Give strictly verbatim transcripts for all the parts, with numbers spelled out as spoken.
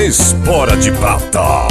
Espora de Prata,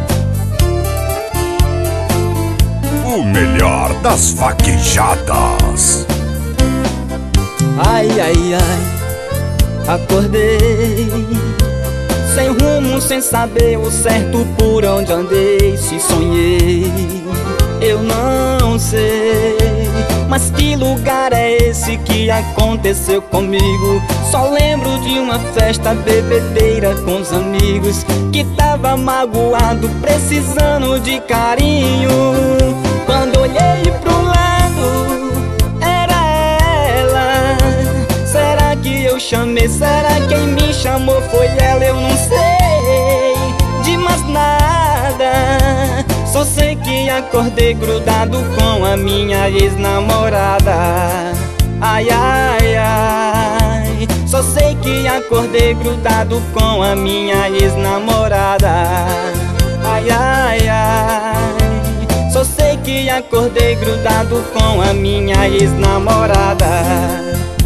o melhor das vaquejadas. Ai, ai, ai, acordei sem rumo, sem saber o certo por onde andei. Se sonhei, eu não sei, mas que lugar é esse que aconteceu comigo? Só lembro de uma festa bebedeira com os amigos, que tava magoado, precisando de carinho. Quando olhei pro lado, era ela. Será que eu chamei? Será que quem me chamou foi ela? Eu não sei de mais nada, só sei que acordei grudado com a minha ex-namorada. Ai, ai, ai, só sei que acordei grudado com a minha ex-namorada. Ai, ai, ai, só sei que acordei grudado com a minha ex-namorada.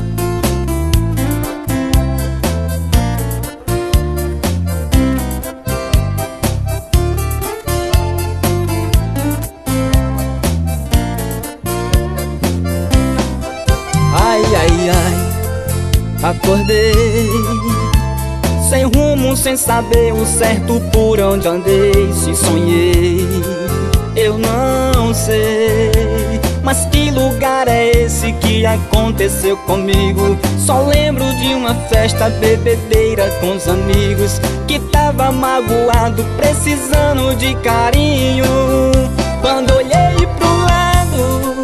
Ai, ai, ai, acordei sem rumo, sem saber o certo por onde andei. Se sonhei, eu não sei, mas que lugar é esse que aconteceu comigo? Só lembro de uma festa bebedeira com os amigos, que tava magoado, precisando de carinho. Quando olhei pro lado,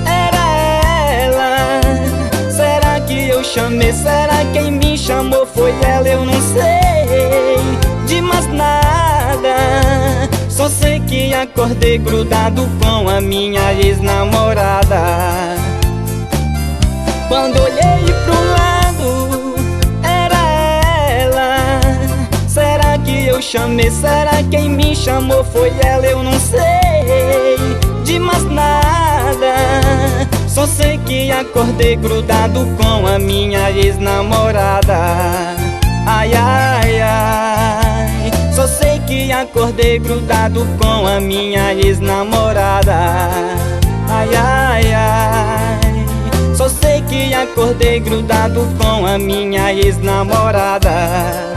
eu chamei, será quem me chamou foi ela? Eu não sei de mais nada, só sei que acordei grudado com a minha ex-namorada. Quando olhei pro lado, era ela. Será que eu chamei? Será quem me chamou foi ela? Eu não sei de mais nada, só sei que acordei grudado com a minha ex-namorada. Ai, ai, ai, só sei que acordei grudado com a minha ex-namorada. Ai, ai, ai, só sei que acordei grudado com a minha ex-namorada.